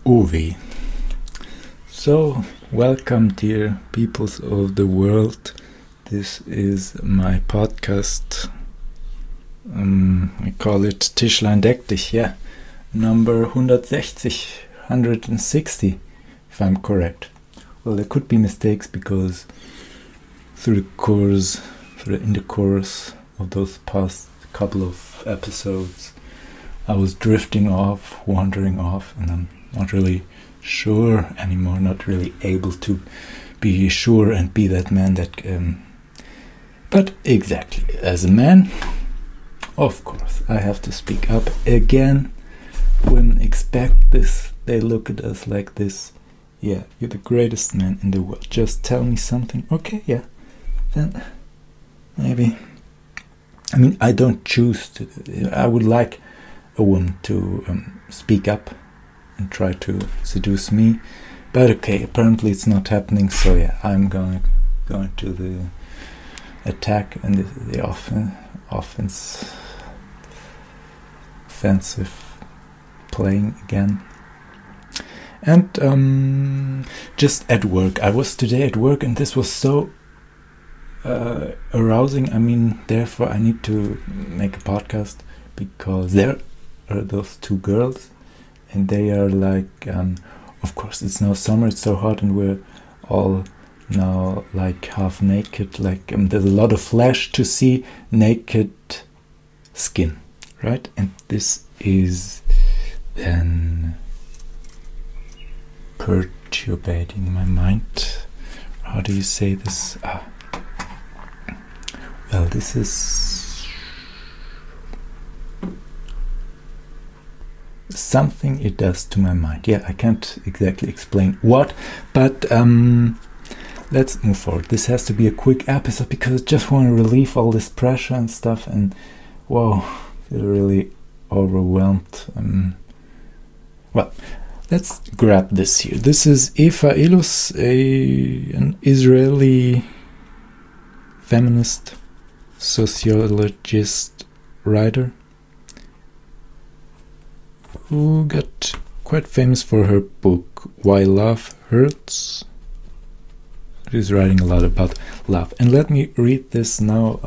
Uwe. So, welcome, dear peoples of the world. This is my podcast. I call it Tischlein deck dich, number 160, if I'm correct. Well, there could be mistakes because in the course of those past couple of episodes, I was drifting off, wandering off, and I'm not really sure anymore, not really able to be sure and be that man that... But exactly, as a man, of course, I have to speak up again. Women expect this, they look at us like this. Yeah, you're the greatest man in the world. Just tell me something. Okay, yeah. Then maybe... I mean, I don't choose to... I would like a woman to speak up and try to seduce me. But okay, apparently it's not happening. So yeah, I'm going to the attack and the offensive playing again. And just at work, I was today at work, and this was so arousing. I mean, therefore I need to make a podcast, because there are those two girls, and they are like, of course it's now summer, it's so hot, and we're all now like half naked, like there's a lot of flesh to see, naked skin, right? And this is then perturbating my mind. How do you say this? Well, this is something it does to my mind. Yeah, I can't exactly explain what, but let's move forward. This has to be a quick episode because I just want to relieve all this pressure and stuff, and whoa, I feel really overwhelmed. Well, let's grab this here. This is Eva Ilus, an Israeli feminist, sociologist, writer, who got quite famous for her book Why Love Hurts. She's writing a lot about love. And let me read this now.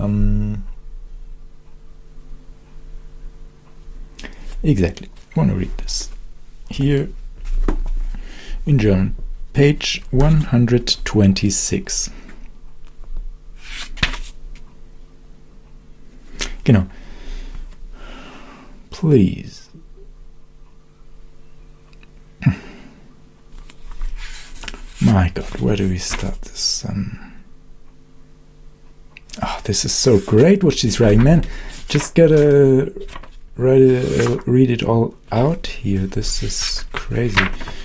Exactly. I want to read this here in German. Page 126. Genau. Please. My God, where do we start this? This is so great what she's writing, man. Just gotta read it all out here. This is crazy.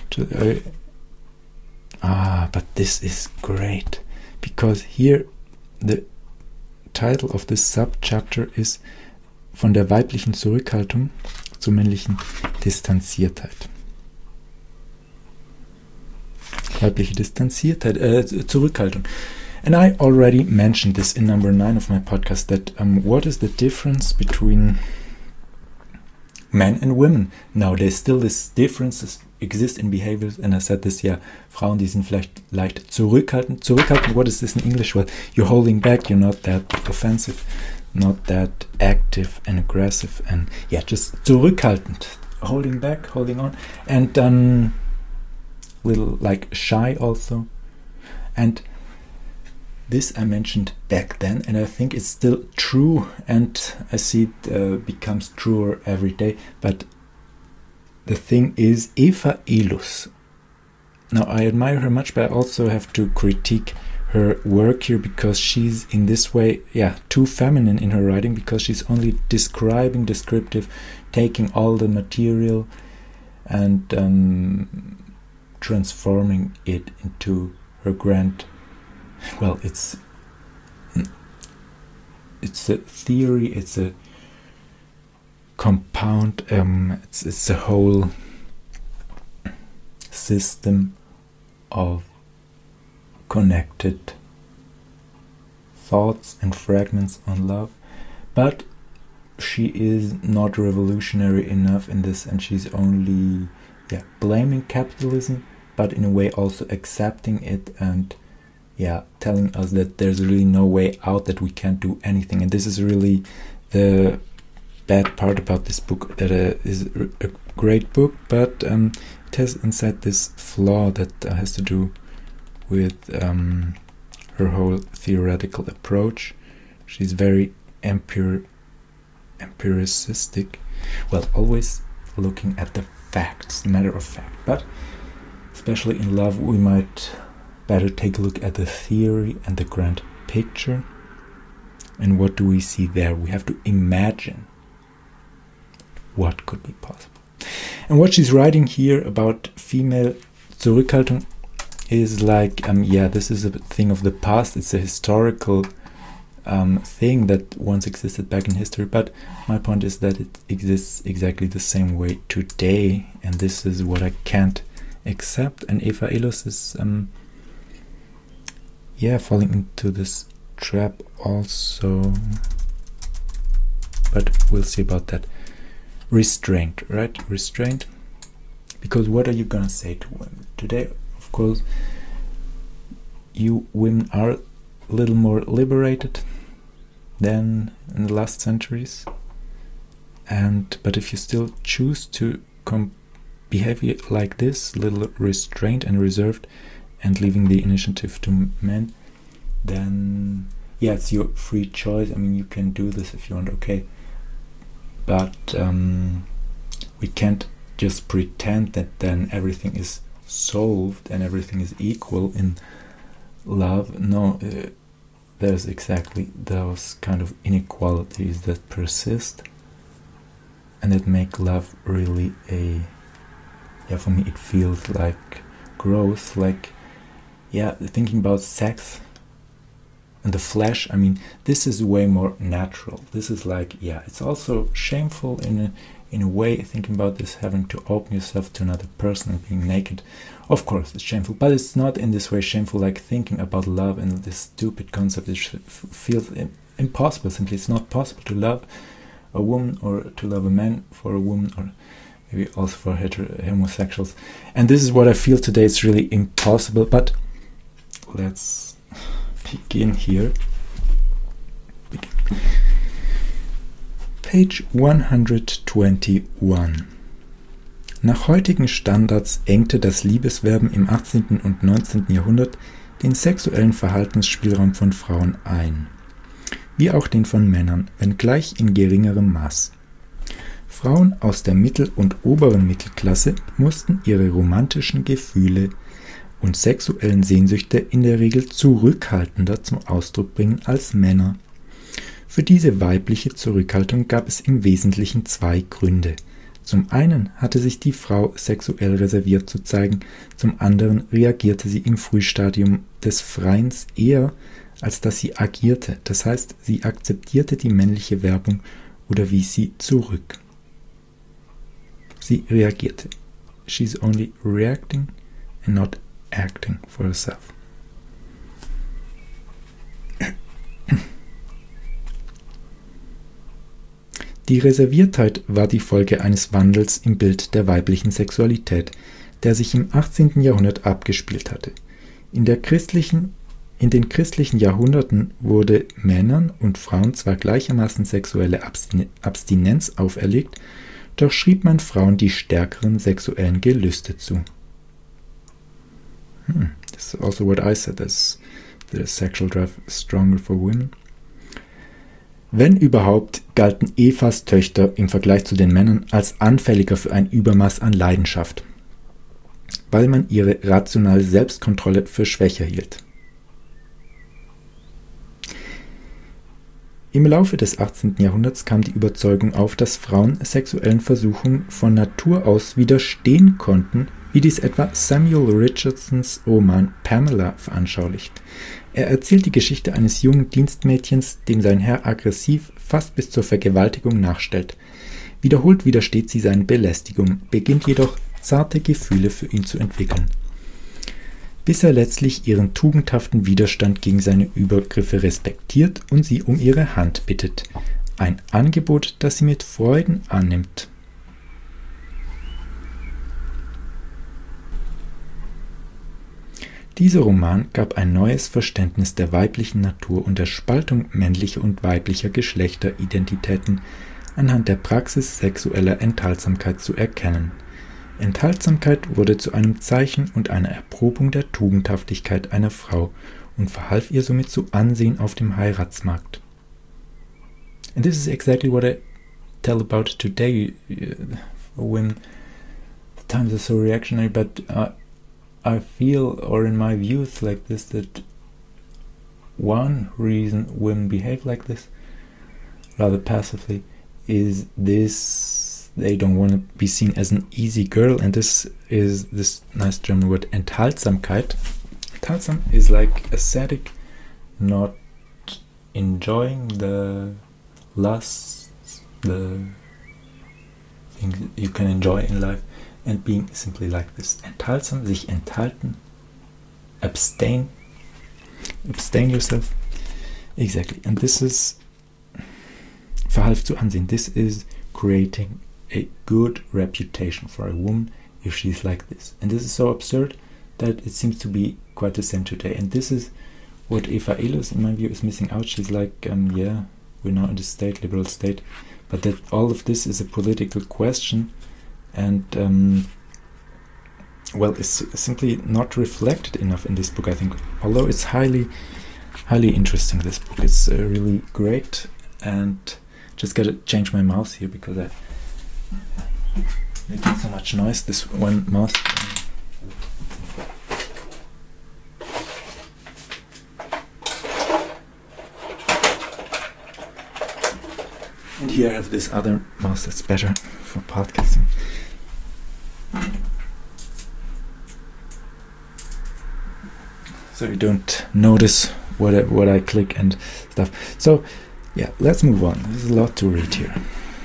But this is great, because here the title of this subchapter is Von der weiblichen Zurückhaltung zur männlichen Distanziertheit. Weibliche Distanziertheit, Zurückhaltung. And I already mentioned this in number 9 of my podcast, that what is the difference between men and women? Nowadays still these differences exist in behaviors, and I said this, Frauen, die sind vielleicht leicht zurückhaltend. Zurückhaltend, what is this in English? Well, you're holding back, you're not that offensive, not that active and aggressive, and just zurückhaltend, holding back, holding on, and little like shy also. And this I mentioned back then, and I think it's still true, and I see it becomes truer every day. But the thing is, Eva Ilus, now I admire her much, but I also have to critique her work here, because she's in this way too feminine in her writing, because she's only descriptive, taking all the material and transforming it into her grand... Well, it's a theory, it's a compound, it's a whole system of connected thoughts and fragments on love. But she is not revolutionary enough in this, and she's only blaming capitalism, but in a way also accepting it and telling us that there's really no way out, that we can't do anything. And this is really the bad part about this book, that is a great book, but it has inside this flaw that has to do with her whole theoretical approach. She's very empiricistic, well, always looking at the facts, matter of fact. But especially in love, we might better take a look at the theory and the grand picture. And what do we see there? We have to imagine what could be possible. And what she's writing here about female Zurückhaltung is like, this is a thing of the past. It's a historical thing that once existed back in history, but my point is that it exists exactly the same way today, and this is what I can't accept. And Eva Illos is falling into this trap also, but we'll see about that. Restraint, right? Restraint, because what are you gonna say to women today? Of course, you women are a little more liberated than in the last centuries, but if you still choose to behave like this, little restrained and reserved, and leaving the initiative to men, then it's your free choice. I mean, you can do this if you want, okay, but we can't just pretend that then everything is solved and everything is equal in love. No, there's exactly those kind of inequalities that persist and that make love really for me it feels like growth, like thinking about sex and the flesh. I mean, this is way more natural. This is like, it's also shameful in a way, thinking about this, having to open yourself to another person and being naked. Of course, it's shameful, but it's not in this way shameful like thinking about love and this stupid concept. It feels impossible. Simply, it's not possible to love a woman or to love a man for a woman, or maybe also for homosexuals. And this is what I feel today. It's really impossible, but let's begin here. Page 121. Nach heutigen Standards engte das Liebeswerben im 18. und 19. Jahrhundert den sexuellen Verhaltensspielraum von Frauen ein, wie auch den von Männern, wenngleich in geringerem Maß. Frauen aus der Mittel- und oberen Mittelklasse mussten ihre romantischen Gefühle und sexuellen Sehnsüchte in der Regel zurückhaltender zum Ausdruck bringen als Männer. Für diese weibliche Zurückhaltung gab es im Wesentlichen zwei Gründe. Zum einen hatte sich die Frau sexuell reserviert zu zeigen, zum anderen reagierte sie im Frühstadium des Freiens eher, als dass sie agierte. Das heißt, sie akzeptierte die männliche Werbung oder wies sie zurück. Sie reagierte. She's only reacting and not acting for herself. Die Reserviertheit war die Folge eines Wandels im Bild der weiblichen Sexualität, der sich im 18. Jahrhundert abgespielt hatte. In den christlichen Jahrhunderten wurde Männern und Frauen zwar gleichermaßen sexuelle Abstinenz auferlegt, doch schrieb man Frauen die stärkeren sexuellen Gelüste zu. This is also what I said, as the sexual drive is stronger for women. Wenn überhaupt, galten Evas Töchter im Vergleich zu den Männern als anfälliger für ein Übermaß an Leidenschaft, weil man ihre rationale Selbstkontrolle für schwächer hielt. Im Laufe des 18. Jahrhunderts kam die Überzeugung auf, dass Frauen sexuellen Versuchungen von Natur aus widerstehen konnten, wie dies etwa Samuel Richardsons Roman Pamela veranschaulicht. Er erzählt die Geschichte eines jungen Dienstmädchens, dem sein Herr aggressiv, fast bis zur Vergewaltigung nachstellt. Wiederholt widersteht sie seinen Belästigungen, beginnt jedoch zarte Gefühle für ihn zu entwickeln, bis er letztlich ihren tugendhaften Widerstand gegen seine Übergriffe respektiert und sie um ihre Hand bittet. ein Angebot, das sie mit Freuden annimmt. Dieser Roman gab ein neues Verständnis der weiblichen Natur und der Spaltung männlicher und weiblicher Geschlechteridentitäten anhand der Praxis sexueller Enthaltsamkeit zu erkennen. Enthaltsamkeit wurde zu einem Zeichen und einer Erprobung der Tugendhaftigkeit einer Frau und verhalf ihr somit zu Ansehen auf dem Heiratsmarkt. And this is exactly what I tell about today. For women, the times are so reactionary, but I feel, or in my view, it's like this, that one reason women behave like this, rather passively, is this: they don't want to be seen as an easy girl, and this is this nice German word, Enthaltsamkeit. Enthaltsam is like ascetic, not enjoying the lusts, the things you can enjoy in life, and being simply like this. Enthaltsam, sich enthalten, abstain yourself. Exactly. And this is verhalf zu Ansehen. This is creating a good reputation for a woman if she's like this. And this is so absurd that it seems to be quite the same today. And this is what Eva Ehlers, in my view, is missing out. She's like, yeah, we're now in the state, liberal state, but that all of this is a political question, and well, it's simply not reflected enough in this book, I think. Although it's highly interesting, this book. It's really great, and just gotta change my mouse here because I'm making so much noise. This one mouse. And here I have this other mouse that's better for podcasting. So you don't notice what I click and stuff. So, yeah, let's move on. There's a lot to read here.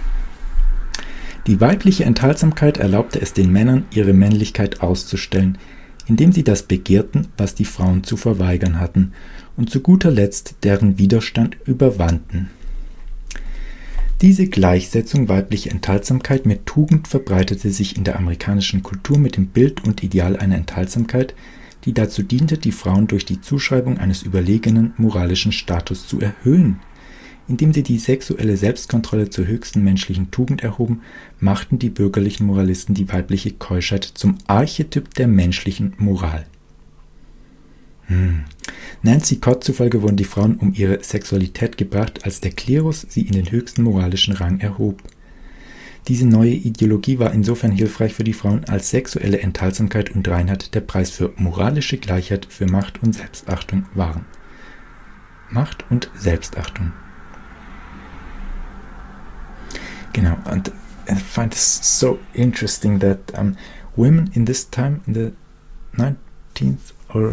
Die weibliche Enthaltsamkeit erlaubte es den Männern, ihre Männlichkeit auszustellen, indem sie das begehrten, was die Frauen zu verweigern hatten, und zu guter Letzt deren Widerstand überwanden. Diese Gleichsetzung weiblicher Enthaltsamkeit mit Tugend verbreitete sich in der amerikanischen Kultur mit dem Bild und Ideal einer Enthaltsamkeit, die dazu diente, die Frauen durch die Zuschreibung eines überlegenen moralischen Status zu erhöhen. Indem sie die sexuelle Selbstkontrolle zur höchsten menschlichen Tugend erhoben, machten die bürgerlichen Moralisten die weibliche Keuschheit zum Archetyp der menschlichen Moral. Nancy Cott zufolge wurden die Frauen um ihre Sexualität gebracht, als der Klerus sie in den höchsten moralischen Rang erhob. Diese neue Ideologie war insofern hilfreich für die Frauen, als sexuelle Enthaltsamkeit und Reinheit der Preis für moralische Gleichheit, für Macht und Selbstachtung waren. Macht und Selbstachtung. Genau, and I find this so interesting that women in this time, in the 19th or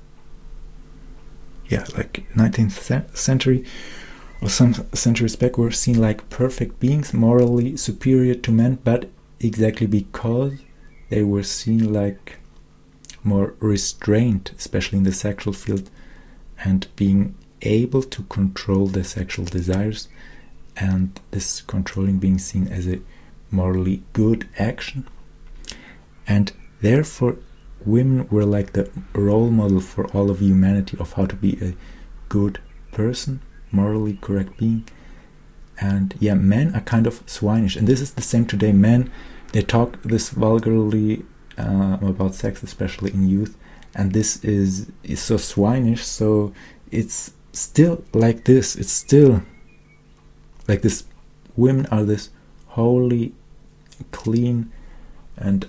19th century or some centuries back, were seen like perfect beings, morally superior to men, but exactly because they were seen like more restrained, especially in the sexual field, and being able to control their sexual desires, and this controlling being seen as a morally good action, and therefore women were like the role model for all of humanity of how to be a good person, morally correct being. And yeah, men are kind of swinish, and this is the same today. Men, they talk this vulgarly about sex, especially in youth, and this is so swinish. So it's still like this. It's still like this. Women are this holy, clean, and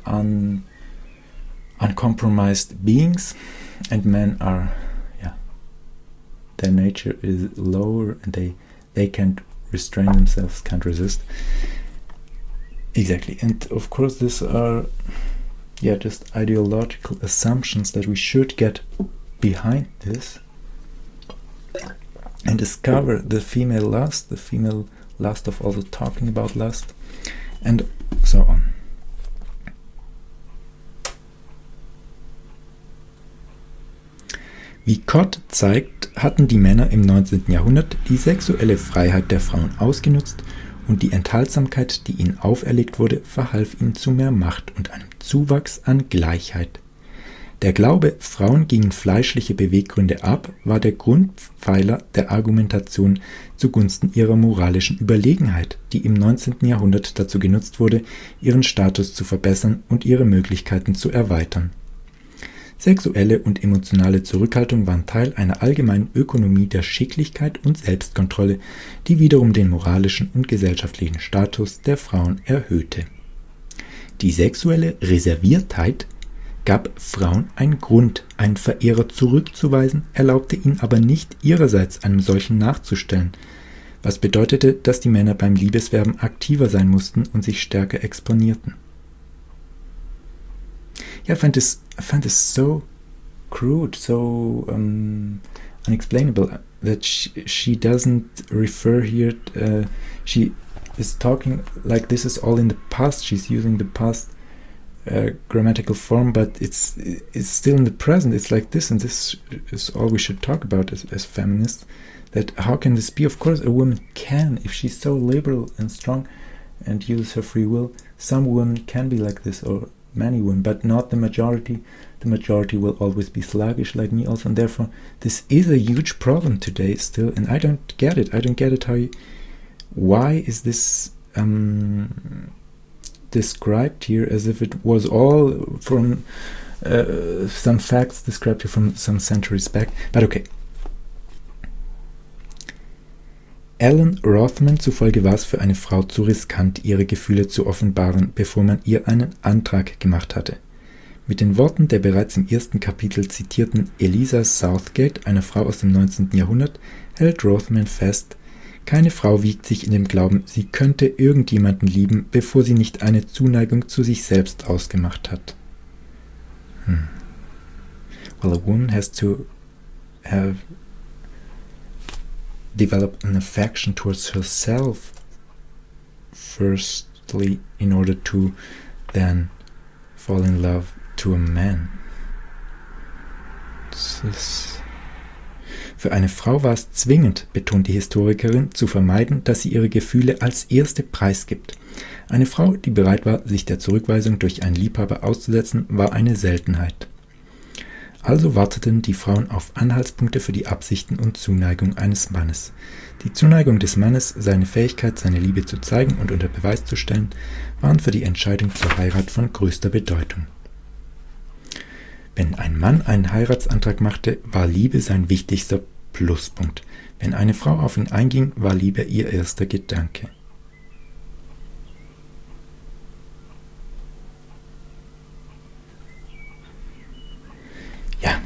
uncompromised beings, and men are, their nature is lower, and they can't restrain themselves, can't resist. Exactly. And of course these are just ideological assumptions that we should get behind this and discover the female lust of also talking about lust, and so on. Wie Cott zeigt, hatten die Männer im 19. Jahrhundert die sexuelle Freiheit der Frauen ausgenutzt und die Enthaltsamkeit, die ihnen auferlegt wurde, verhalf ihnen zu mehr Macht und einem Zuwachs an Gleichheit. Der Glaube, Frauen gingen fleischliche Beweggründe ab, war der Grundpfeiler der Argumentation zugunsten ihrer moralischen Überlegenheit, die im 19. Jahrhundert dazu genutzt wurde, ihren Status zu verbessern und ihre Möglichkeiten zu erweitern. Sexuelle und emotionale Zurückhaltung waren Teil einer allgemeinen Ökonomie der Schicklichkeit und Selbstkontrolle, die wiederum den moralischen und gesellschaftlichen Status der Frauen erhöhte. Die sexuelle Reserviertheit gab Frauen einen Grund, einen Verehrer zurückzuweisen, erlaubte ihnen aber nicht ihrerseits einem solchen nachzustellen, was bedeutete, dass die Männer beim Liebeswerben aktiver sein mussten und sich stärker exponierten. Yeah, I find this so crude, so unexplainable that she doesn't refer here. She is talking like this is all in the past. She's using the past grammatical form, but it's still in the present. It's like this, and this is all we should talk about as feminists. That how can this be? Of course, a woman can, if she's so liberal and strong, and uses her free will. Some women can be like this, or many women, but not the majority. The majority will always be sluggish like me also, and therefore this is a huge problem today still, and I don't get it. I don't get it why is this described here as if it was all from some facts described here from some centuries back, but okay. Alan Rothman zufolge war es für eine Frau zu riskant, ihre Gefühle zu offenbaren, bevor man ihr einen Antrag gemacht hatte. Mit den Worten der bereits im ersten Kapitel zitierten Eliza Southgate, einer Frau aus dem 19. Jahrhundert, hält Rothman fest: Keine Frau wiegt sich in dem Glauben, sie könnte irgendjemanden lieben, bevor sie nicht eine Zuneigung zu sich selbst ausgemacht hat. Well, a woman has to have developed an affection towards herself firstly in order to then fall in love to a man. Für eine Frau war es zwingend, betont die Historikerin, zu vermeiden, dass sie ihre Gefühle als erste preisgibt. Eine Frau, die bereit war, sich der Zurückweisung durch einen Liebhaber auszusetzen, war eine Seltenheit. Also warteten die Frauen auf Anhaltspunkte für die Absichten und Zuneigung eines Mannes. Die Zuneigung des Mannes, seine Fähigkeit, seine Liebe zu zeigen und unter Beweis zu stellen, waren für die Entscheidung zur Heirat von größter Bedeutung. Wenn ein Mann einen Heiratsantrag machte, war Liebe sein wichtigster Pluspunkt. Wenn eine Frau auf ihn einging, war Liebe ihr erster Gedanke. Ja.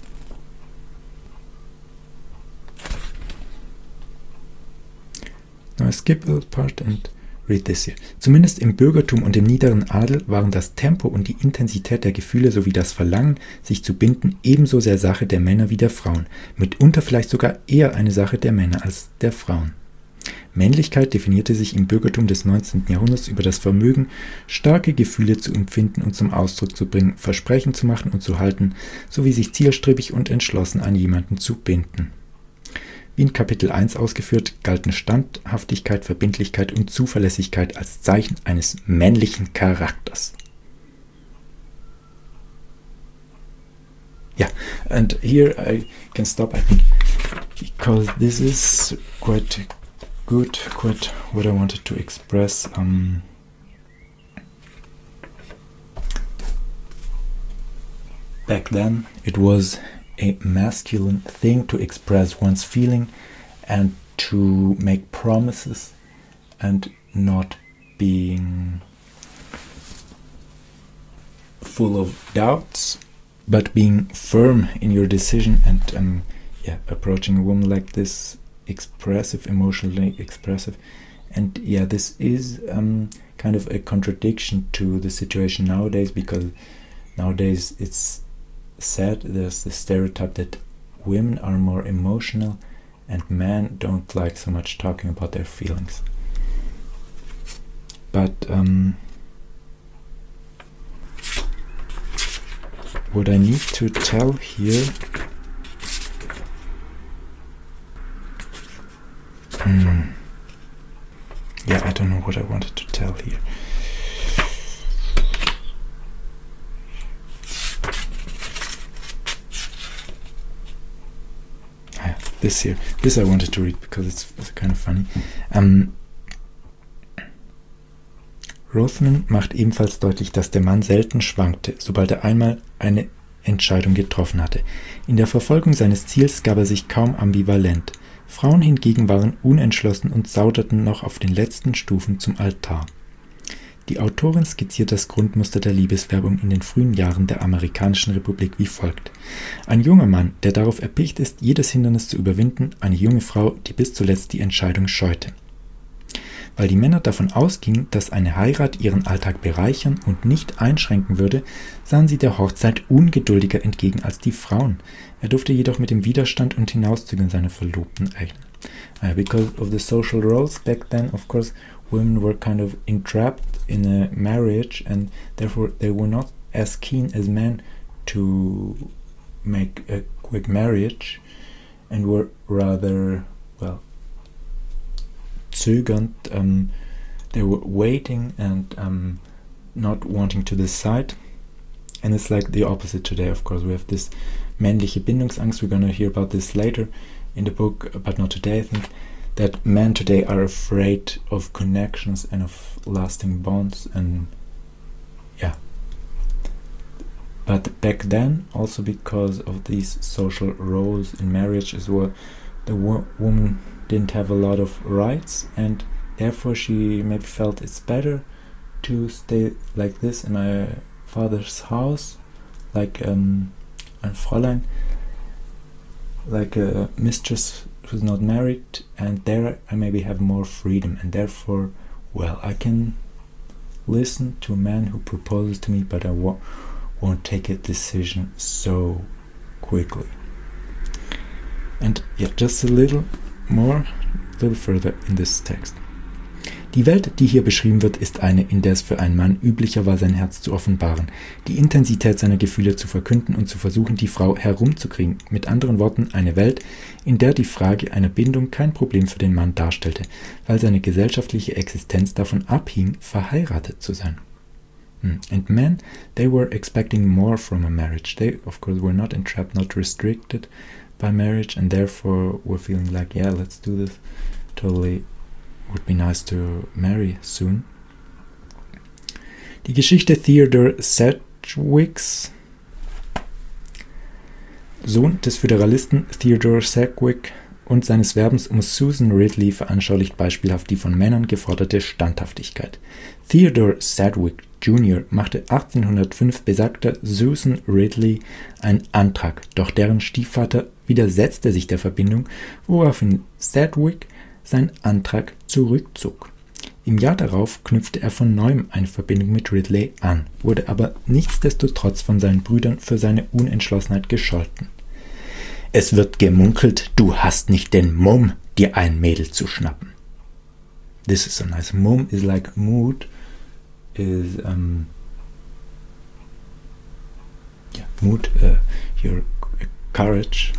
Now I skip a part and read this here. Zumindest im Bürgertum und im niederen Adel waren das Tempo und die Intensität der Gefühle sowie das Verlangen, sich zu binden, ebenso sehr Sache der Männer wie der Frauen, mitunter vielleicht sogar eher eine Sache der Männer als der Frauen. Männlichkeit definierte sich im Bürgertum des 19. Jahrhunderts über das Vermögen, starke Gefühle zu empfinden und zum Ausdruck zu bringen, Versprechen zu machen und zu halten, sowie sich zielstrebig und entschlossen an jemanden zu binden. Wie in Kapitel 1 ausgeführt, galten Standhaftigkeit, Verbindlichkeit und Zuverlässigkeit als Zeichen eines männlichen Charakters. Yeah, and here I can stop, I think, because this is quite good, quite what I wanted to express. Back then, it was a masculine thing to express one's feeling and to make promises and not being full of doubts, but being firm in your decision and approaching a woman like this, expressive, emotionally expressive. And yeah, this is kind of a contradiction to the situation nowadays, because nowadays it's said, there's the stereotype that women are more emotional and men don't like so much talking about their feelings. But what I need to tell here this here. This I wanted to read because it's kind of funny. Rothman macht ebenfalls deutlich, dass der Mann selten schwankte, sobald er einmal eine Entscheidung getroffen hatte. In der Verfolgung seines Ziels gab er sich kaum ambivalent. Frauen hingegen waren unentschlossen und sauterten noch auf den letzten Stufen zum Altar. Die Autorin skizziert das Grundmuster der Liebeswerbung in den frühen Jahren der amerikanischen Republik wie folgt. Ein junger Mann, der darauf erpicht ist, jedes Hindernis zu überwinden, eine junge Frau, die bis zuletzt die Entscheidung scheute. Weil die Männer davon ausgingen, dass eine Heirat ihren Alltag bereichern und nicht einschränken würde, sahen sie der Hochzeit ungeduldiger entgegen als die Frauen. Er durfte jedoch mit dem Widerstand und Hinauszügeln seiner Verlobten rechnen. Because of the social roles back then, of course, women were kind of entrapped in a marriage and therefore they were not as keen as men to make a quick marriage and were rather, well, zögernd. They were waiting and not wanting to decide. And it's like the opposite today, of course. We have this männliche Bindungsangst. We're going to hear about this later in the book, but not today, I think. That men today are afraid of connections and of lasting bonds, and yeah. But back then, also because of these social roles in marriage as well, the woman didn't have a lot of rights, and therefore she maybe felt it's better to stay like this in my father's house, like ein Fräulein, like a mistress who's not married, and there I maybe have more freedom, and therefore, well, I can listen to a man who proposes to me, but I won't take a decision so quickly. And yeah, just a little further in this text. Die Welt, die hier beschrieben wird, ist eine, in der es für einen Mann üblicher war, sein Herz zu offenbaren, die Intensität seiner Gefühle zu verkünden und zu versuchen, die Frau herumzukriegen. Mit anderen Worten, eine Welt, in der die Frage einer Bindung kein Problem für den Mann darstellte, weil seine gesellschaftliche Existenz davon abhing, verheiratet zu sein. And men, they were expecting more from a marriage. They, of course, were not entrapped, not restricted by marriage, and therefore were feeling like, yeah, let's do this. Totally would be nice to marry soon. Die Geschichte Theodore Sedgwicks, Sohn des Föderalisten Theodore Sedgwick und seines Werbens um Susan Ridley, veranschaulicht beispielhaft die von Männern geforderte Standhaftigkeit. Theodore Sedgwick Jr. machte 1805 besagter Susan Ridley einen Antrag, doch deren Stiefvater widersetzte sich der Verbindung, woraufhin Sedgwick seinen Antrag zurückzog. Im Jahr darauf knüpfte er von neuem eine Verbindung mit Ridley an, wurde aber nichtsdestotrotz von seinen Brüdern für seine Unentschlossenheit gescholten. Es wird gemunkelt, du hast nicht den Mumm, dir ein Mädel zu schnappen. This is so nice. Mumm is like mood, is mood, your courage.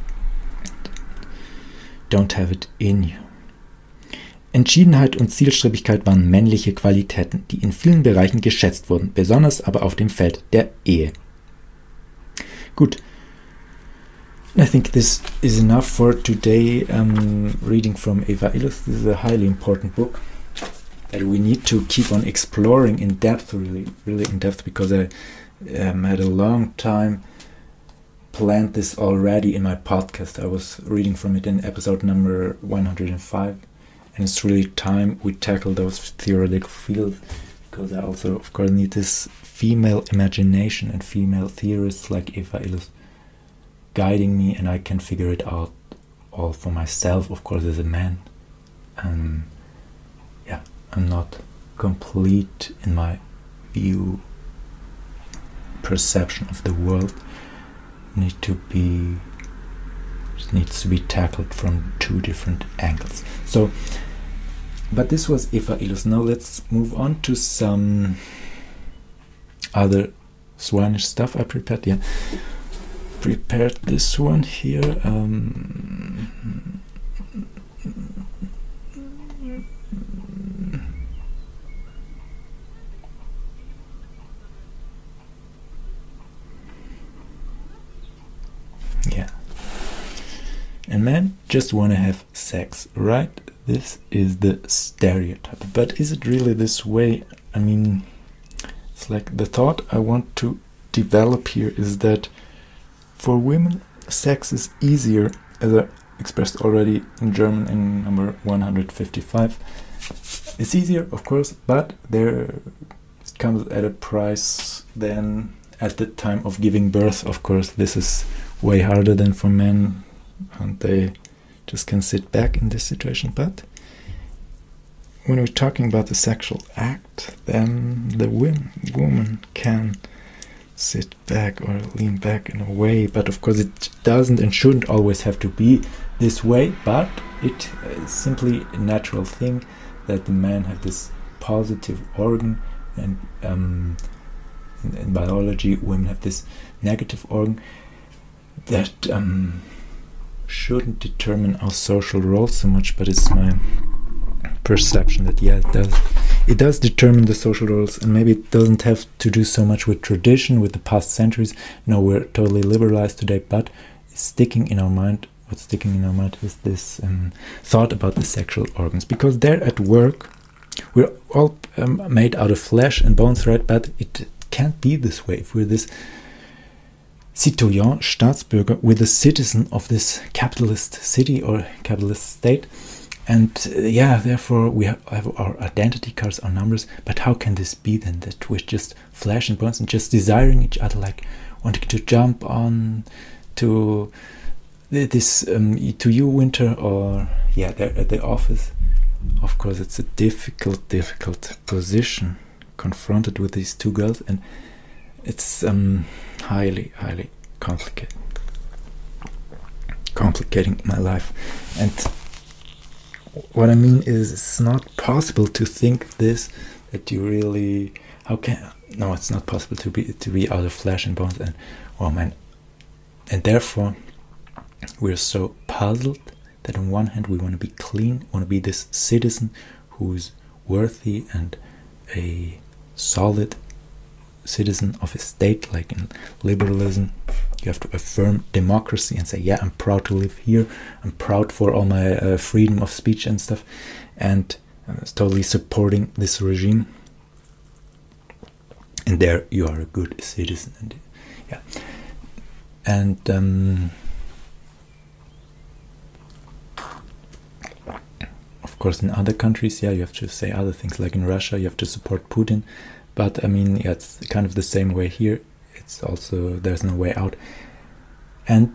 Don't have it in you. Entschiedenheit und Zielstrebigkeit waren männliche Qualitäten, die in vielen Bereichen geschätzt wurden, besonders aber auf dem Feld der Ehe. Gut. I think this is enough for today. Reading from Eva Illos. This is a highly important book that we need to keep on exploring in depth, really in depth, because I had a long time planned this already in my podcast. I was reading from it in episode number 105, and it's really time we tackle those theoretical fields, because I also, of course, need this female imagination and female theorists like Eva Illos guiding me, and I can figure it out all for myself, of course, as a man. I'm not complete in my perception of the world. Needs to be tackled from two different angles. So, but this was Eva Illos. Now let's move on to some other Swanish stuff I prepared. Yeah, prepared this one here. and men just want to have sex, right? This is the stereotype. But is it really this way? I mean, it's like the thought I want to develop here is that for women, sex is easier, as I expressed already in German in number 155. It's easier, of course, but it comes at a price than at the time of giving birth. Of course, this is way harder than for men, and they just can sit back in this situation. But when we're talking about the sexual act, then the woman can sit back or lean back in a way. But of course it doesn't and shouldn't always have to be this way, but it is simply a natural thing that the man have this positive organ, and in biology women have this negative organ that shouldn't determine our social roles so much, but it's my perception that it does determine the social roles, and maybe it doesn't have to do so much with tradition, with the past centuries. No, we're totally liberalized today, but it's sticking in our mind. What's sticking in our mind is this thought about the sexual organs, because they're at work. We're all made out of flesh and bones, right? But it can't be this way. If we're this citoyen, Staatsbürger, we're the citizen of this capitalist city or capitalist state. And therefore we have our identity cards, our numbers. But how can this be then, that we're just flesh and bones and just desiring each other, like wanting to jump on to this to you, Winter, or they're at the office. Of course, it's a difficult position confronted with these two girls, and it's highly complicating my life. And what I mean is, it's not possible to think this, that you really, it's not possible to be out of flesh and bones, and and therefore we're so puzzled that on one hand we want to be clean, want to be this citizen who's worthy and a solid citizen of a state. Like in liberalism, you have to affirm democracy and say, I'm proud to live here, I'm proud for all my freedom of speech and stuff, and totally supporting this regime, and there you are a good citizen. And of course in other countries, you have to say other things. Like in Russia, you have to support Putin. But I mean, it's kind of the same way here. It's also, there's no way out. And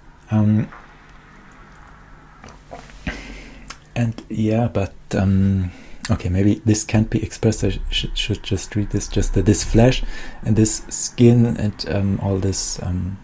okay, maybe this can't be expressed. I should just read this. Just that this flesh and this skin and all this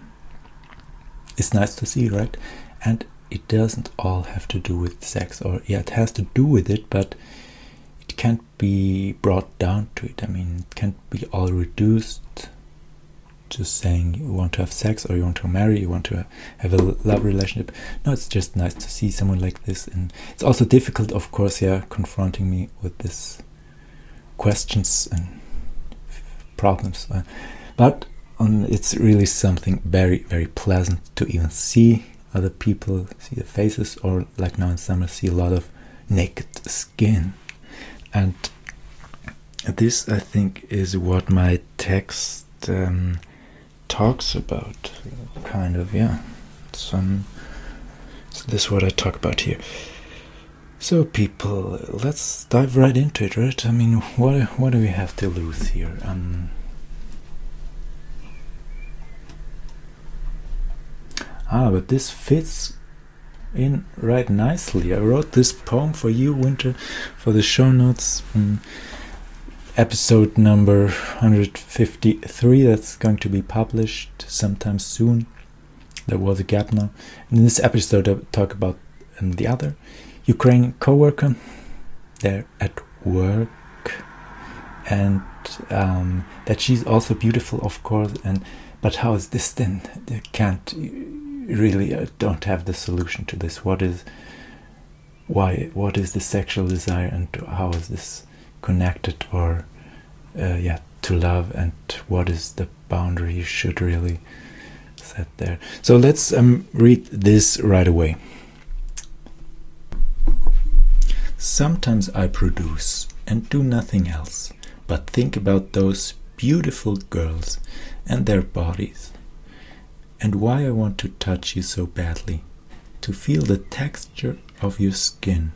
is nice to see, right? And it doesn't all have to do with sex, or it has to do with it, but it can't be brought down to it. I mean, it can't be all reduced to saying you want to have sex, or you want to marry, you want to have a love relationship. No, it's just nice to see someone like this. And it's also difficult, of course, confronting me with these questions and problems. But it's really something very, very pleasant to even see other people, see the faces, or like now in summer, see a lot of naked skin. And this, I think, is what my text talks about, kind of. So this is what I talk about here. So people, let's dive right into it, right? I mean, what do we have to lose here? But this fits in right nicely. I wrote this poem for you, Winter, for the show notes. Episode number 153, that's going to be published sometime soon. There was a gap now. In this episode, I talk about the other Ukrainian co-worker. They're at work, and that she's also beautiful, of course. But how is this then? They can't really don't have the solution to this. What is the sexual desire, and how is this connected, or to love, and what is the boundary you should really set there? So let's read this right away. Sometimes I produce and do nothing else but think about those beautiful girls and their bodies, and why I want to touch you so badly, to feel the texture of your skin,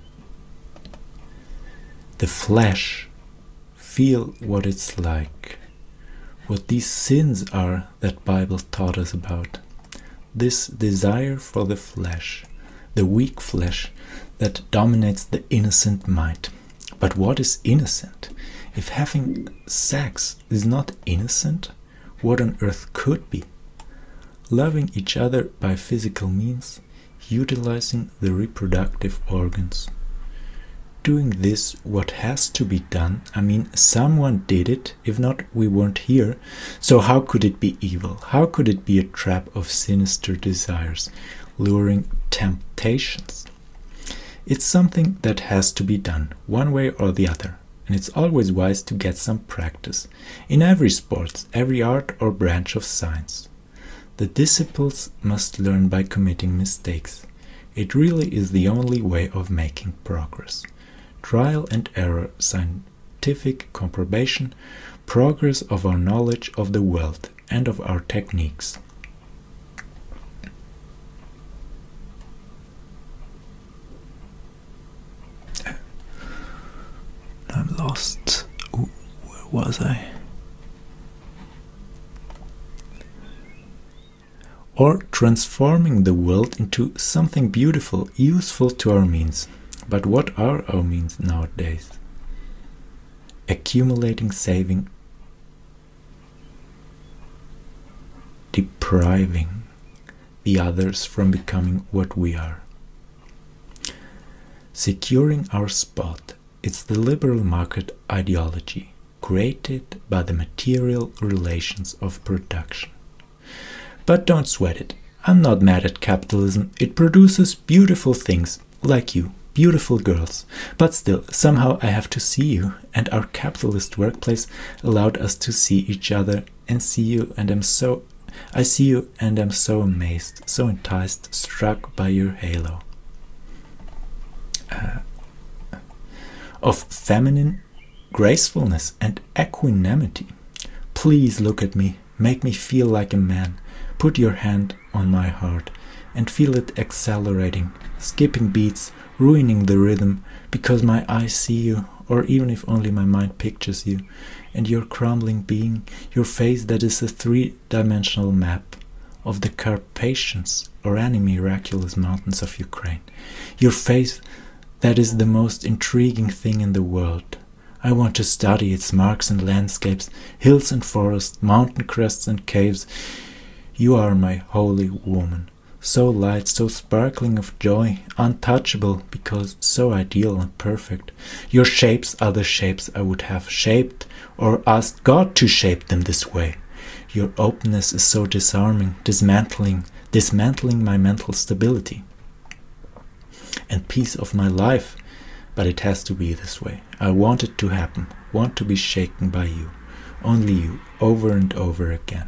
the flesh, feel what it's like, what these sins are that Bible taught us about, this desire for the flesh, the weak flesh that dominates the innocent mind. But what is innocent? If having sex is not innocent, what on earth could be? Loving each other by physical means, utilizing the reproductive organs. Doing this what has to be done, I mean, someone did it, if not we weren't here, so how could it be evil? How could it be a trap of sinister desires, luring temptations? It's something that has to be done, one way or the other, and it's always wise to get some practice, in every sport, every art or branch of science. The disciples must learn by committing mistakes. It really is the only way of making progress. Trial and error, scientific comparison, progress of our knowledge of the world and of our techniques. I'm lost. Ooh, where was I? Or transforming the world into something beautiful, useful to our means. But what are our means nowadays? Accumulating, saving, depriving the others from becoming what we are. Securing our spot. It's the liberal market ideology, created by the material relations of production. But don't sweat it. I'm not mad at capitalism. It produces beautiful things, like you, beautiful girls. But still, somehow I have to see you, and our capitalist workplace allowed us to see each other and see you, and I see you and am so amazed, so enticed, struck by your halo. Of feminine gracefulness and equanimity. Please look at me, make me feel like a man, put your hand on my heart and feel it accelerating, skipping beats, ruining the rhythm, because my eyes see you, or even if only my mind pictures you, and your crumbling being, your face that is a three-dimensional map of the Carpathians or any miraculous mountains of Ukraine, your face that is the most intriguing thing in the world. I want to study its marks and landscapes, hills and forests, mountain crests and caves. You are my holy woman, so light, so sparkling of joy, untouchable because so ideal and perfect. Your shapes are the shapes I would have shaped or asked God to shape them this way. Your openness is so disarming, dismantling my mental stability and peace of my life, but it has to be this way. I want it to happen, want to be shaken by you, only you, over and over again.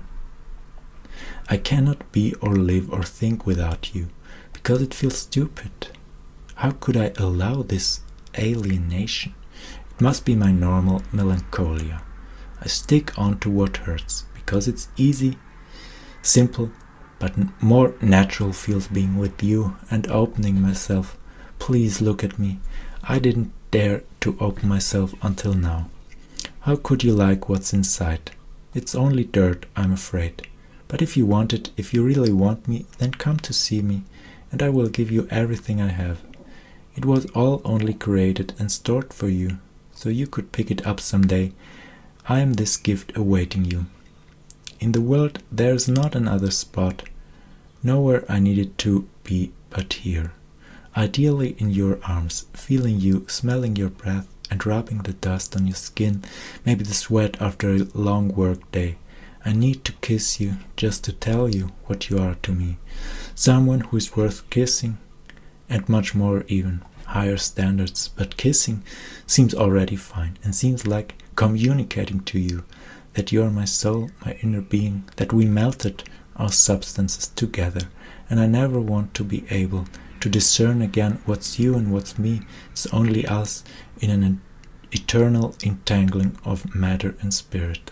I cannot be or live or think without you, because it feels stupid. How could I allow this alienation? It must be my normal melancholia. I stick on to what hurts, because it's easy, simple, but more natural feels being with you and opening myself. Please look at me. I didn't dare to open myself until now. How could you like what's inside? It's only dirt, I'm afraid. But if you want it, if you really want me, then come to see me, and I will give you everything I have. It was all only created and stored for you, so you could pick it up someday. I am this gift awaiting you. In the world there is not another spot, nowhere I needed to be but here. Ideally in your arms, feeling you, smelling your breath and rubbing the dust on your skin, maybe the sweat after a long work day. I need to kiss you just to tell you what you are to me. Someone who is worth kissing, and much more even, higher standards. But kissing seems already fine and seems like communicating to you that you are my soul, my inner being, that we melted our substances together, and I never want to be able to discern again what's you and what's me. It's only us in an eternal entangling of matter and spirit.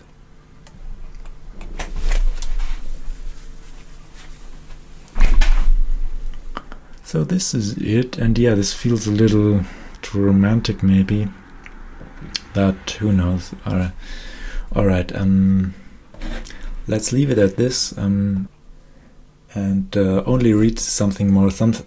So this is it, and yeah, this feels a little too romantic maybe, but who knows. Alright, let's leave it at this, and only read something more,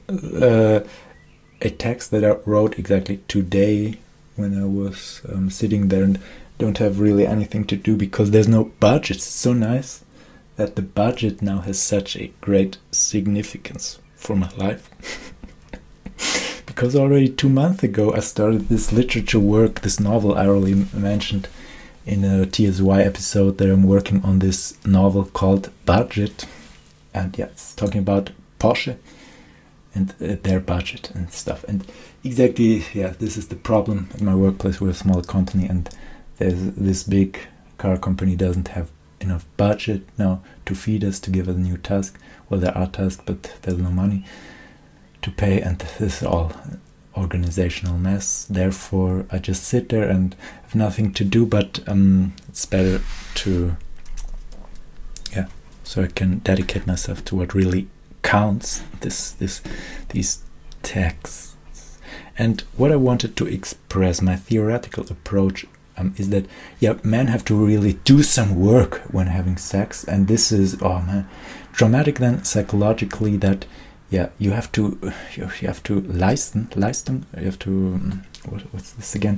a text that I wrote exactly today when I was sitting there and don't have really anything to do because there's no budget. It's so nice that the budget now has such a great significance for my life. Because already 2 months ago I started this literature work, this novel I already mentioned in a TSY episode, that I'm working on this novel called Budget. And yeah, it's talking about Porsche and their budget and stuff. And exactly, yeah, this is the problem at my workplace. We're a small company and there's this big car company doesn't have enough budget now to feed us, to give us a new task. Well, there are tasks, but there's no money to pay, and this is all organizational mess. Therefore, I just sit there and have nothing to do, but it's better to, yeah, so I can dedicate myself to what really counts, these texts. And what I wanted to express, my theoretical approach, is that, yeah, men have to really do some work when having sex, and this is, oh man, dramatic then psychologically, that yeah, you have to leisten, you have to what's this again?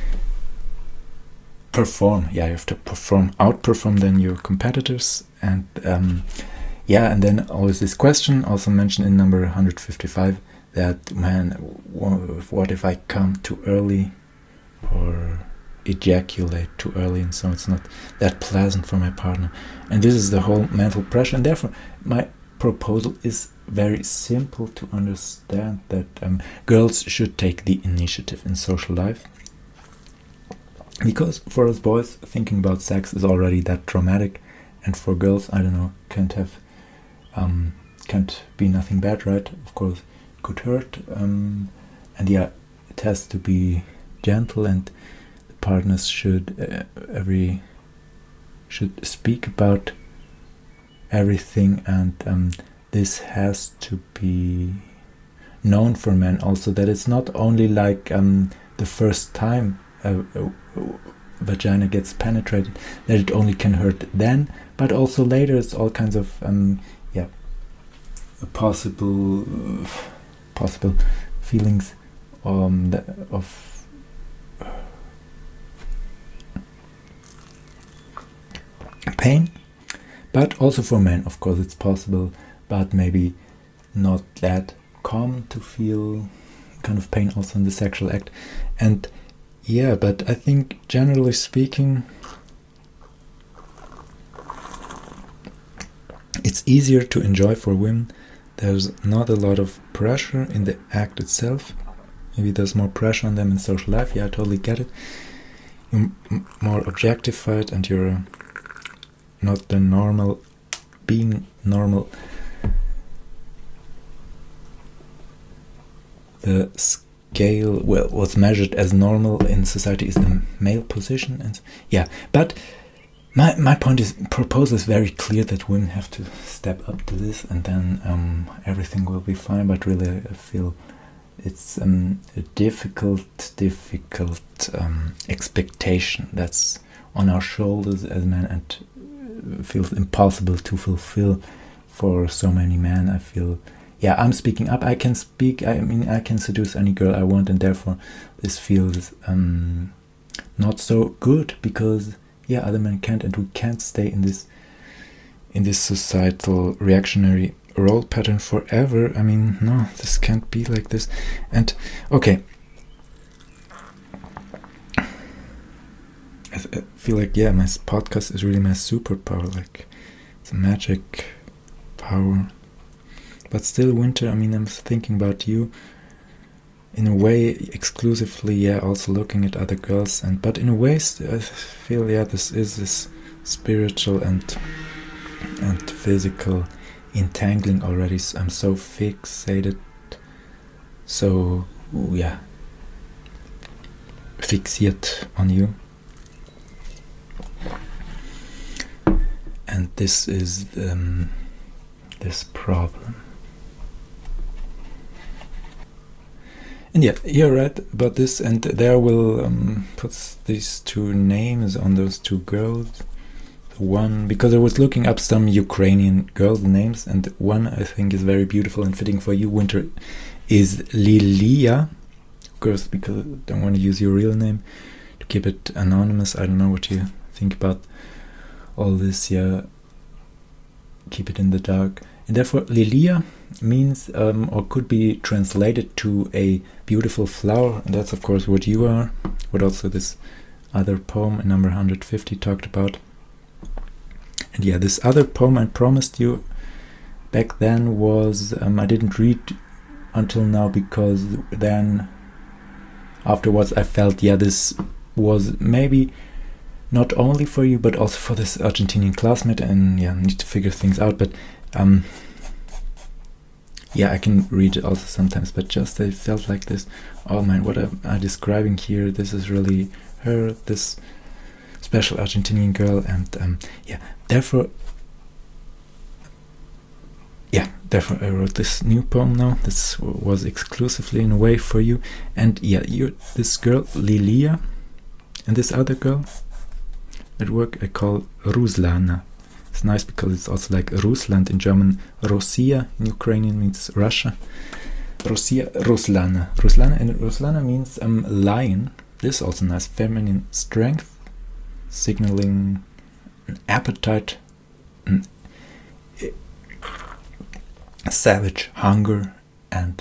Perform. Yeah, you have to outperform than your competitors, and yeah, and then always this question, also mentioned in number 155, that man, what if I come too early or ejaculate too early, and so it's not that pleasant for my partner, and this is the whole mental pressure, and therefore my proposal is very simple to understand, that girls should take the initiative in social life, because for us boys thinking about sex is already that traumatic, and for girls, I don't know, can't be nothing bad, right? Of course it could hurt, and yeah, it has to be gentle, and the partners should should speak about everything, and this has to be known for men also, that it's not only like the first time a vagina gets penetrated, that it only can hurt then, but also later. It's all kinds of yeah, possible feelings of pain. But also for men, of course, it's possible, but maybe not that common to feel kind of pain also in the sexual act. And yeah, but I think generally speaking, it's easier to enjoy for women. There's not a lot of pressure in the act itself. Maybe there's more pressure on them in social life. Yeah, I totally get it. You're more objectified, and you're not the normal, being normal. The scale, well, what's measured as normal in society is the male position, and yeah, but my point is, proposal is very clear, that women have to step up to this, and then everything will be fine. But really, I feel it's a difficult expectation that's on our shoulders as men, and feels impossible to fulfill for so many men. I feel, yeah, I'm speaking up. I can speak. I mean, I can seduce any girl I want, and therefore this feels not so good, because yeah, other men can't, and we can't stay in this societal reactionary role pattern forever. I mean, no, this can't be like this. And okay, I feel like, yeah, my podcast is really my superpower, like it's a magic power. But still, Winter, I mean, I'm thinking about you in a way exclusively, yeah, also looking at other girls, and but in a way I feel, yeah, this is this spiritual and physical entangling already. I'm so fixated so fixiert on you. And this is this problem. And you're right about this, and there will put these two names on those two girls. One, because I was looking up some Ukrainian girl names, and one I think is very beautiful and fitting for you, Winter, is Lilia. Of course, because I don't want to use your real name, to keep it anonymous. I don't know what you think about all this, keep it in the dark. And therefore Lilia means, or could be translated to a beautiful flower, and that's of course what you are, what also this other poem in number 150 talked about. And this other poem I promised you back then was, I didn't read until now, because then afterwards I felt, this was maybe not only for you, but also for this Argentinian classmate, and need to figure things out. But I can read it also sometimes, but just I felt like this, oh man, what am I describing here? This is really her, this special Argentinian girl, and therefore I wrote this new poem now. This was exclusively in a way for you, and this girl Lilia, and this other girl at work I call Ruslana. It's nice because it's also like Rusland in German. Rossiya in Ukrainian means Russia. Rossiya, Ruslana. Ruslana means lion. This is also nice. Feminine strength, signaling an appetite, a savage hunger, and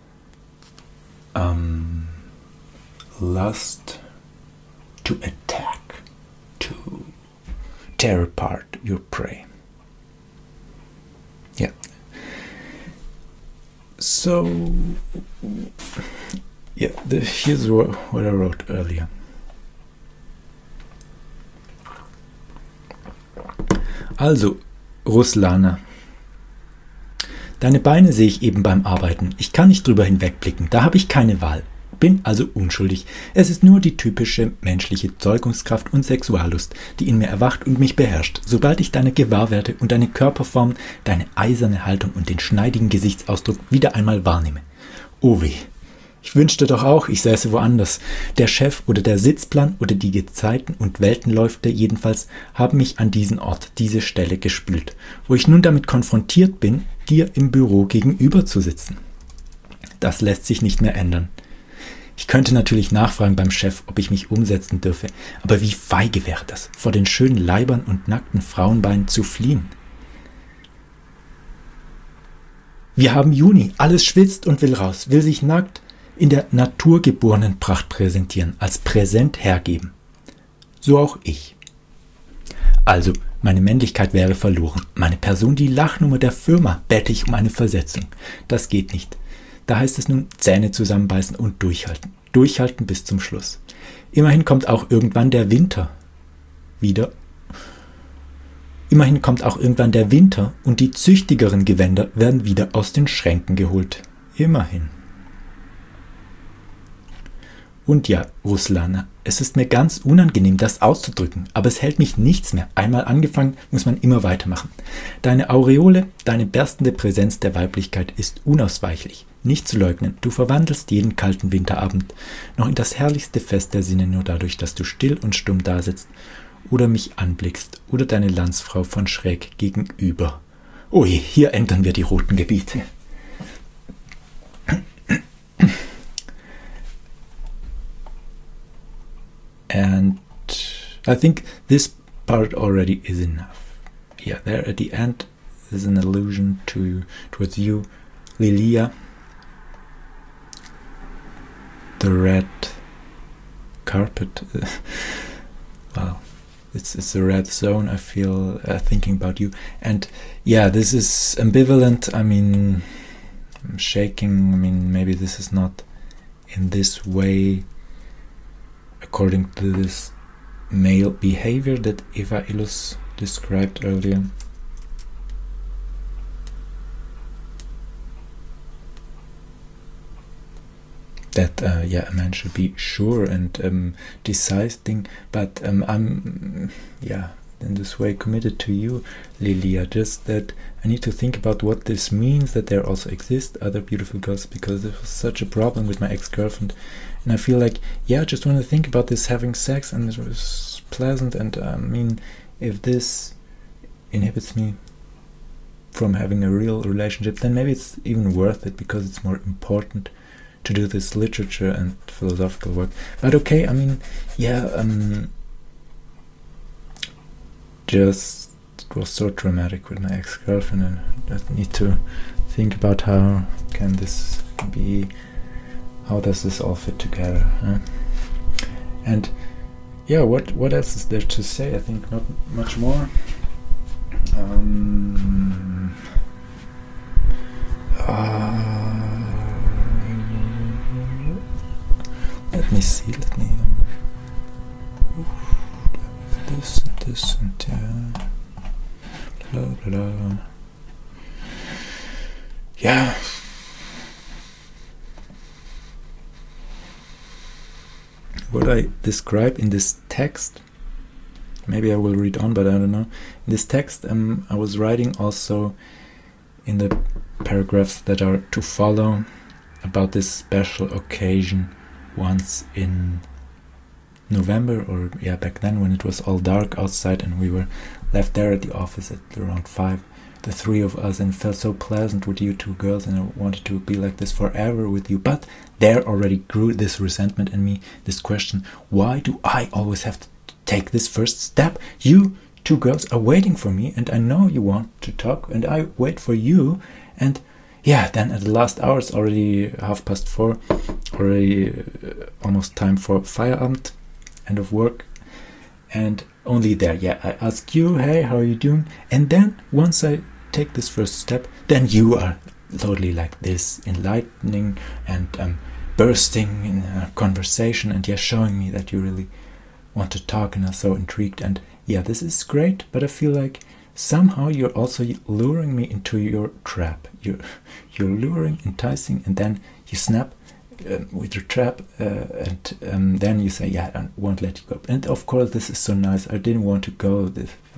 lust to attack, to tear apart your prey. So here's what I wrote earlier. Also, Ruslana, deine Beine sehe ich eben beim Arbeiten. Ich kann nicht drüber hinwegblicken, da habe ich keine Wahl. Bin also unschuldig. Es ist nur die typische menschliche Zeugungskraft und Sexuallust, die in mir erwacht und mich beherrscht, sobald ich deine gewahr werde und deine Körperform, deine eiserne Haltung und den schneidigen Gesichtsausdruck wieder einmal wahrnehme. Oh weh. Ich wünschte doch auch, ich säße woanders. Der Chef oder der Sitzplan oder die Gezeiten und Weltenläufe jedenfalls haben mich an diesen Ort, diese Stelle gespült, wo ich nun damit konfrontiert bin, dir im Büro gegenüber zu sitzen. Das lässt sich nicht mehr ändern. Ich könnte natürlich nachfragen beim Chef, ob ich mich umsetzen dürfe, aber wie feige wäre das, vor den schönen Leibern und nackten Frauenbeinen zu fliehen. Wir haben Juni, alles schwitzt und will raus, will sich nackt in der naturgeborenen Pracht präsentieren, als Präsent hergeben. So auch ich. Also, meine Männlichkeit wäre verloren. Meine Person die Lachnummer der Firma, bette ich um eine Versetzung. Das geht nicht. Da heißt es nun Zähne zusammenbeißen und durchhalten. Durchhalten bis zum Schluss. Immerhin kommt auch irgendwann der Winter wieder. Immerhin kommt auch irgendwann der Winter und die züchtigeren Gewänder werden wieder aus den Schränken geholt. Immerhin. Und ja, Ruslana, es ist mir ganz unangenehm, das auszudrücken, aber es hält mich nichts mehr. Einmal angefangen, muss man immer weitermachen. Deine Aureole, deine berstende Präsenz der Weiblichkeit ist unausweichlich. Nicht zu leugnen, du verwandelst jeden kalten Winterabend noch in das herrlichste Fest der Sinne nur dadurch, dass du still und stumm dasitzt oder mich anblickst oder deine Landsfrau von schräg gegenüber. Oh je, hier ändern wir die roten Gebiete. And I think this part already is enough. Yeah, there at the end is an allusion towards you, Lilia. The red carpet. Wow, it's a red zone. I feel thinking about you, and this is ambivalent. I mean, I'm shaking. I mean, maybe this is not in this way according to this male behavior that Eva Illos described earlier. that a man should be sure and decisive, but I'm in this way committed to you, Lilia, just that I need to think about what this means, that there also exist other beautiful girls, because there was such a problem with my ex-girlfriend, and I feel like I just want to think about this having sex, and it was pleasant, and I mean, if this inhibits me from having a real relationship, then maybe it's even worth it, because it's more important to do this literature and philosophical work. But okay, I mean, just it was so traumatic with my ex-girlfriend, and I need to think about how can this be, how does this all fit together, huh? And what else is there to say? I think not much more. Let me see, this and blah blah blah. Yeah. What I describe in this text, maybe I will read on, but I don't know. In this text, I was writing also in the paragraphs that are to follow about this special occasion once in November, or back then, when it was all dark outside and we were left there at the office at around 5, the three of us, and it felt so pleasant with you two girls, and I wanted to be like this forever with you. But there already grew this resentment in me, this question: why do I always have to take this first step? You two girls are waiting for me, and I know you want to talk, and I wait for you. And then at the last hour, it's already 4:30, already almost time for Feierabend, end of work, and only there, I ask you, hey, how are you doing? And then once I take this first step, then you are totally like this, enlightening and bursting in a conversation, and showing me that you really want to talk and are so intrigued. And this is great, but I feel like somehow you're also luring me into your trap. You're luring, enticing, and then you snap with your trap, and then you say, I won't let you go. And of course, this is so nice. I didn't want to go.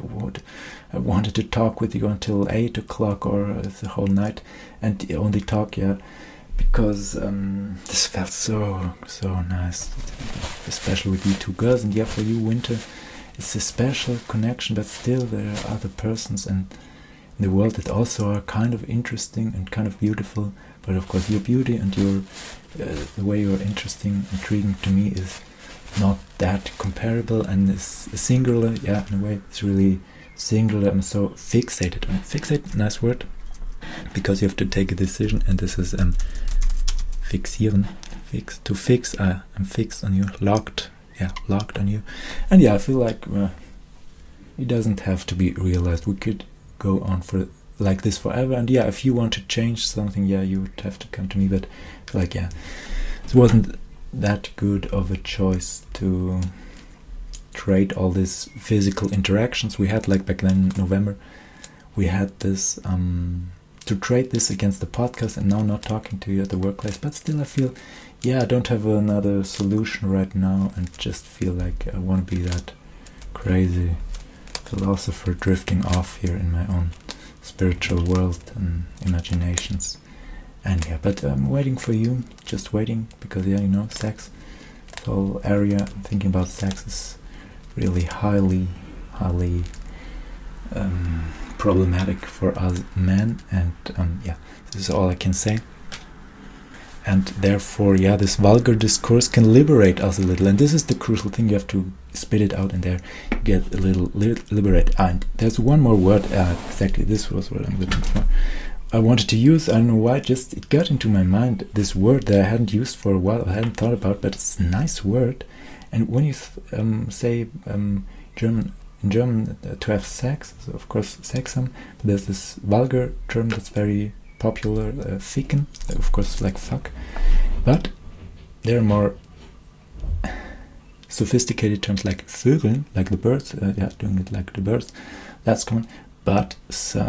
I wanted to talk with you until 8 o'clock or the whole night, and only talk, because this felt so nice, especially with you two girls. And for you, Winter, it's a special connection, but still there are other persons in the world that also are kind of interesting and kind of beautiful. But of course, your beauty and your the way you are interesting, intriguing to me is not that comparable, and is singular. In a way, it's really singular. I'm so fixated on fixate. Nice word, because you have to take a decision, and this is fixieren, to fix. I'm fixed on you, locked on you, and I feel like it doesn't have to be realized. We could go on for like this forever, and if you want to change something, you would have to come to me. But it wasn't that good of a choice to trade all these physical interactions we had, like back then in November. We had this to trade this against the podcast, and now not talking to you at the workplace. But still, I feel I don't have another solution right now, and just feel like I want to be that crazy philosopher drifting off here in my own spiritual world and imaginations. And but I'm waiting for you, just waiting, because sex, the whole area, thinking about sex is really highly problematic for us men, and this is all I can say. And therefore, this vulgar discourse can liberate us a little, and this is the crucial thing. You have to spit it out, and there get a little liberate. And there's one more word, exactly, this was what I'm looking for. I wanted to use, I don't know why, just it got into my mind, this word that I hadn't used for a while, I hadn't thought about, but it's a nice word. And when you say in German to have sex, so of course sexam, but there's this vulgar term that's very popular, ficken, of course, like fuck. But there are more sophisticated terms like vögeln, like the birds, doing it like the birds, that's common. But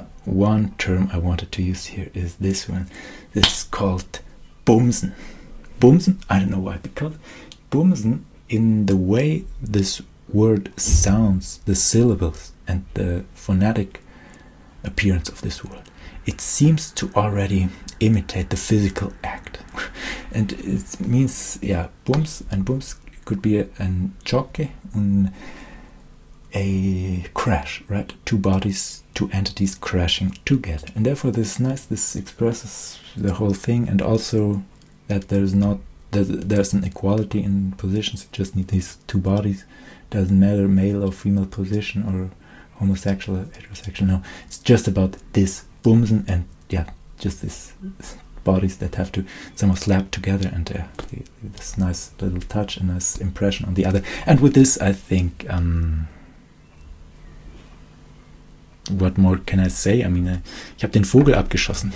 one term I wanted to use here is this one. This is called bumsen. Bumsen, I don't know why, because Bumsen, in the way this word sounds, the syllables and the phonetic appearance of this word, it seems to already imitate the physical act. And it means, Bums, and Bums could be an choque, a crash, right? Two bodies, two entities crashing together. And therefore this expresses the whole thing, and also that there's an equality in positions. You just need these two bodies. Doesn't matter male or female position or homosexual or heterosexual. No, it's just about this Bumsen, and just these bodies that have to somehow slap together, and this nice little touch, a nice impression on the other. And with this, I think, what more can I say? I mean, ich habe den Vogel abgeschossen.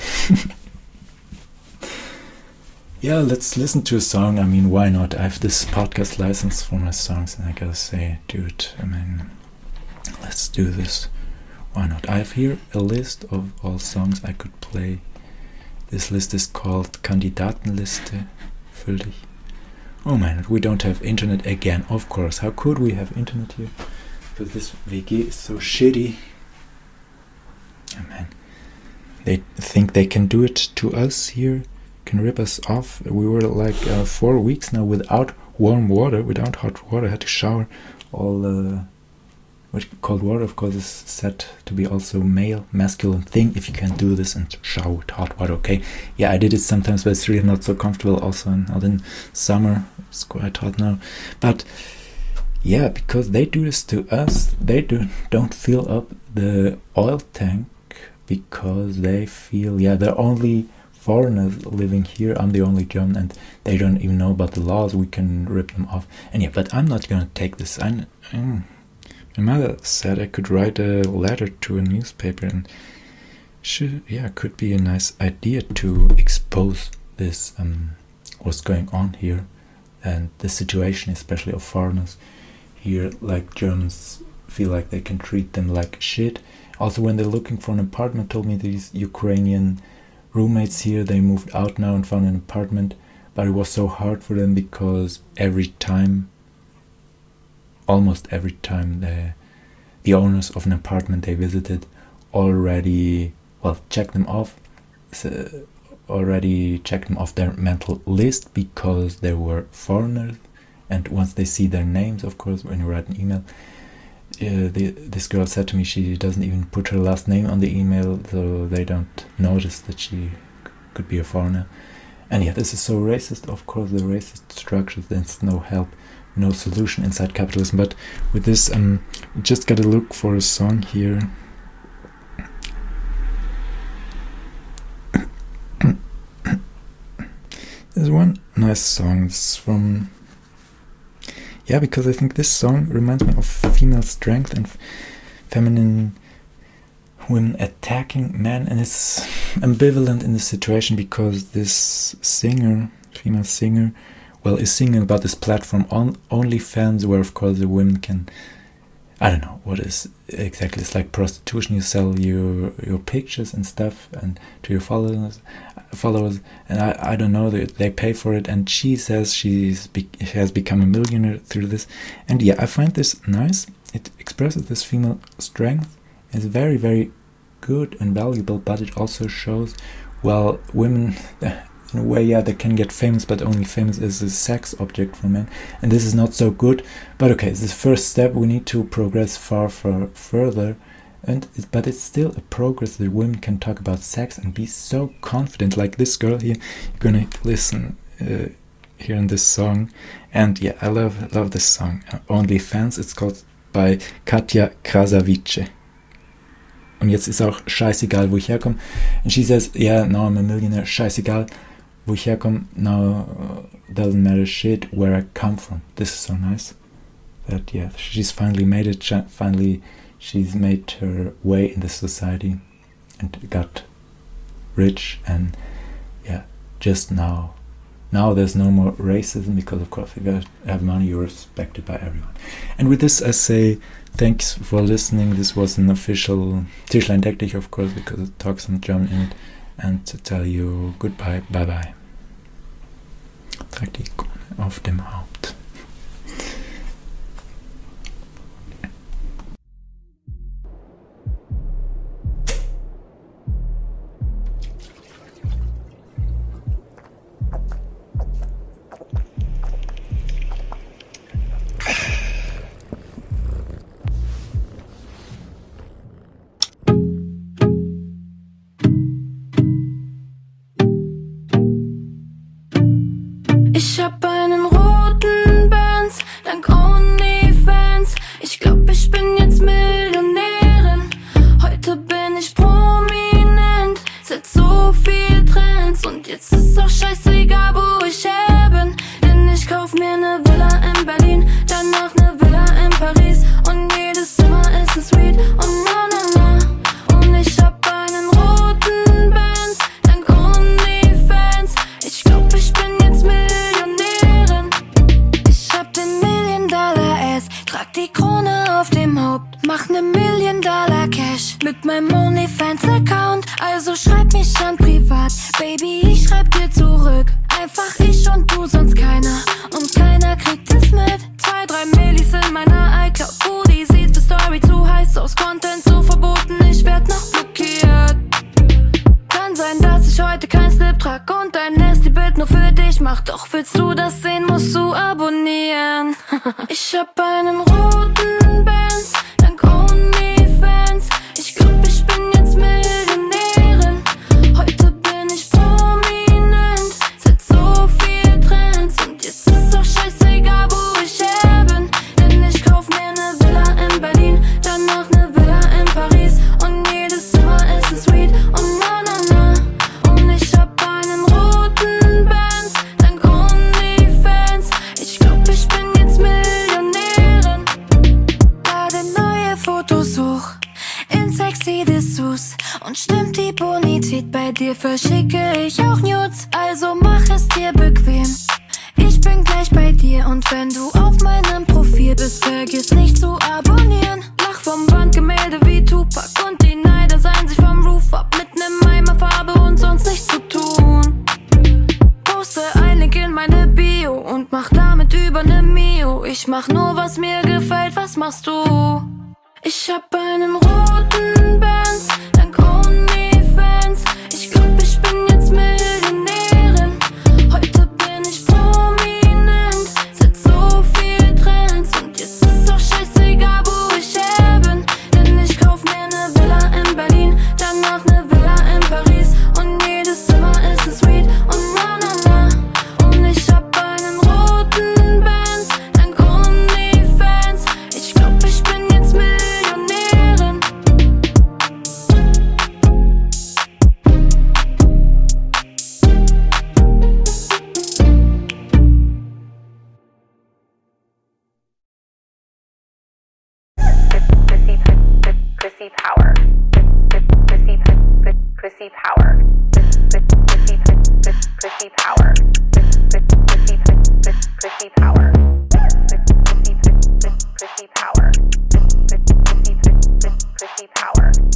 Yeah, let's listen to a song. I mean, why not? I have this podcast license for my songs, and I gotta say, dude, I mean, let's do this. Why not? I have here a list of all songs I could play. This list is called Kandidatenliste. Füll dich. Oh man, we don't have internet again. Of course, how could we have internet here? Because this WG is so shitty. Oh man, they think they can do it to us here. Can rip us off. We were like 4 weeks now without warm water, without hot water. I had to shower. All cold water, of course, is said to be also masculine thing. If you can do this and shower with hot water, okay. Yeah, I did it sometimes, but it's really not so comfortable. Also, not in summer. It's quite hot now. But yeah, because they do this to us, they don't fill up the oil tank because they feel they're only foreigners living here. I'm the only German, and they don't even know about the laws. We can rip them off. And but I'm not gonna take this. My mother said I could write a letter to a newspaper, and could be a nice idea to expose this what's going on here, and the situation, especially of foreigners here. Like, Germans feel like they can treat them like shit. Also, when they're looking for an apartment, told me these Ukrainian roommates here, they moved out now and found an apartment, but it was so hard for them because almost every time the owners of an apartment they visited already checked them off their mental list because they were foreigners. And once they see their names, of course, when you write an email, this girl said to me she doesn't even put her last name on the email, so they don't notice that she could be a foreigner. And this is so racist. Of course, the racist structures, there's no help, no solution inside capitalism. But with this, just gotta look for a song here. There's one nice song. It's from because I think this song reminds me of female strength and feminine women attacking men, and it's ambivalent in this situation because this female singer, is singing about this platform on OnlyFans, where of course the women can, I don't know what is exactly, it's like prostitution. You sell your pictures and stuff and to your followers, and I don't know, they pay for it, and she says she has become a millionaire through this. And I find this nice. It expresses this female strength. It's very, very good and valuable, but it also shows, women in a way, they can get famous, but only famous as a sex object for men, and this is not so good. But okay, it's the first step. We need to progress further, but it's still a progress that women can talk about sex and be so confident, like this girl here. You're gonna listen here in this song, and I love this song. OnlyFans. It's called by Katja Krasavice. Und jetzt ist auch scheißegal, wo ich herkomme. And she says, now I'm a millionaire, scheißegal, wo ich herkomme, now doesn't matter shit where I come from. This is so nice. That, she's finally made it, she's made her way in the society and got rich, and just now there's no more racism, because of course if you have money, you're respected by everyone. And with this I say thanks for listening. This was an official Tischlein Deck dich, of course, because it talks some German in it, and to tell you goodbye, bye bye. Trag die Krone auf dem Haupt. Ich hab einen roten Benz, dank OnlyFans. Ich glaub, ich bin jetzt Millionärin. Heute bin ich prominent, setz so viel Trends. Und jetzt ist auch scheißegal, wo ich her bin. Denn ich kauf mir ne Villa in Berlin, danach ne Villa in Paris. Und jedes Zimmer ist ein Suite, und na na na. Und ich hab einen roten Benz, dank OnlyFans. Ich glaub, ich bin jetzt Millionärin. Ich hab den $1-Million-Ass, trag die Krone auf dem Haupt, mach ne $1-Million Cash mit meinem OnlyFans-Account. Also schreib mich an privat, Baby, ich schreib dir zurück. Einfach ich und du, sonst keiner. Und keiner kriegt es mit. 2-3 Millis in meiner iCloud. Booty sieht für Story zu heiß aus. Content so verboten, ich werd noch blockiert. Kann sein, dass ich heute kein Slip trag und ein Nasty-Bild nur für dich mach. Doch willst du das sehen, musst du abonnieren. Ich hab einen roten Benz, dank OnlyFans. Ich glaub, ich bin jetzt Millionärin. Heute bin ich prominent, setz so viel Trends. Und jetzt ist auch scheißegal, wo ich her bin. Denn ich kauf mir ne Villa in Berlin, danach ne Villa in Paris. Und jedes Zimmer ist ein Suite, und na na na. Und ich hab einen roten Benz, dank OnlyFans. Ich glaub, ich bin jetzt Millionärin. Lade neue Fotos hoch in sexy Dessous. Und stimmt die Bonität bei dir, verschicke ich auch Nudes. Also mach es dir bequem, ich bin gleich bei dir. Und wenn du auf meinem Profil bist, vergiss nicht zu abonnieren. Lach vom Wandgemälde wie Tupac und die Neider seien sich vom Roof ab. Mit nem Eimerfarbe und sonst nichts zu tun. Poste ein Link in meine Bio und mach damit über ne Mio. Ich mach nur, was mir gefällt, was machst du? Ich hab einen